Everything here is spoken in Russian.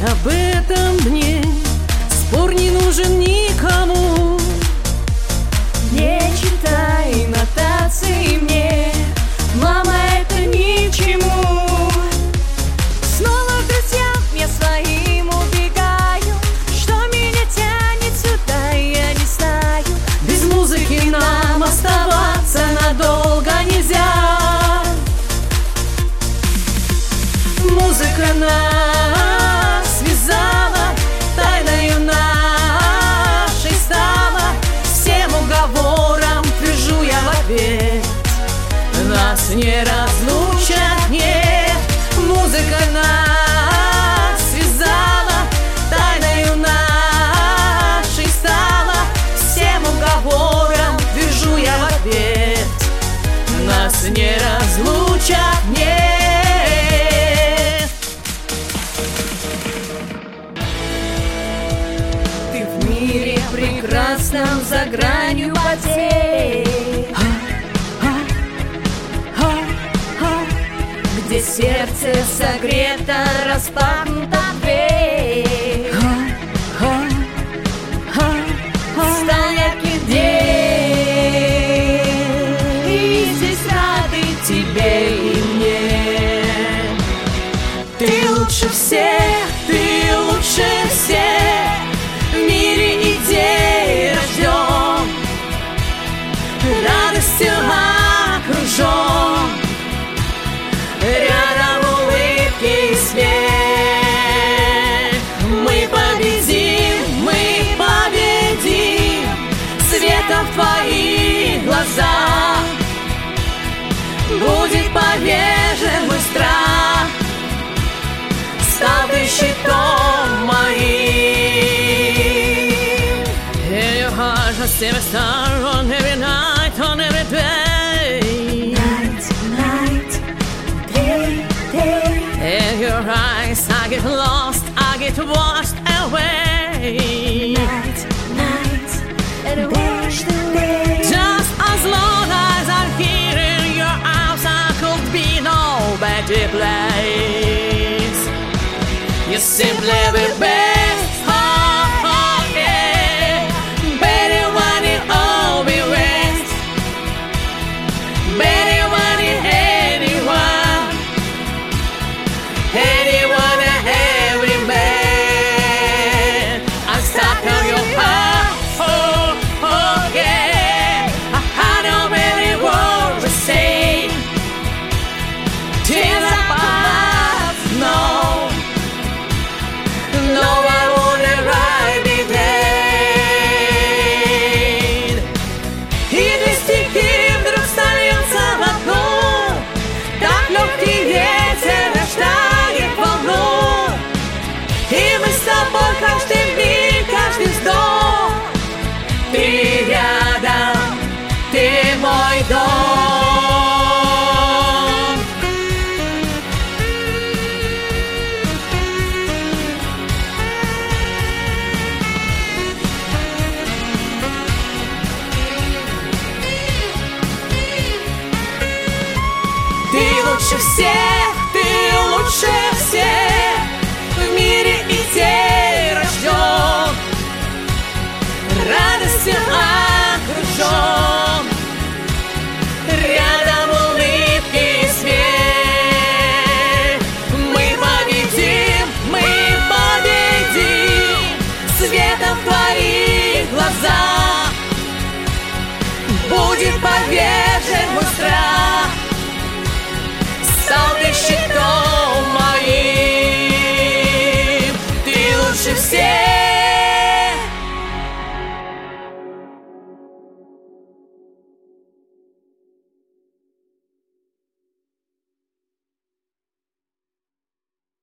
об этом дне спор не нужен никому. Не читай нотации мне, мама, это ни к чему. Снова к друзьям я своим убегаю, что меня тянет сюда, я не знаю. Без музыки нам оставаться надолго нельзя. Музыка нас связала, тайною нашей стала. Всем уговорам твержу я в ответ: нас не разлучат, нет. Музыка нас связала, тайною нашей стала. Всем уговорам твержу я в ответ: нас не разлучат, нет. Ты в мире прекрасном за гранью потерь, где сердце согрето, распахнута дверь. Стал яркий день, и здесь рады тебе и мне. Ты лучше всех, ты лучше всех, в мире идей рожден, радостью окружен, рядом улыбки и смех. Мы победим, светом в твоих глазах будет повержен мой страх. Стал ты щитом моим. In your heart I see a star on every night, on every day. Night, night, day, day. In your eyes I get lost, I get washed away. Night, night, and washed away. Just as long as I'm here in your arms, I could be no better place. You simply the best, oh yeah. Better when it all be rest, better when it anyone, anyone and every man. I'm stuck on your path, oh yeah. I don't really want to say till I pass, no. No, I wanna ride be dead. И две стихи вдруг сольются в одну, как легкий ветер рождает волну. И мы с тобой каждый миг, каждый вздох. Ты рядом, ты мой дом. Ты лучше всех, ты лучше всех, в мире идей рожден, радостью окружен, рядом улыбки и смех. Мы победим, светом в твоих глазах будет победа.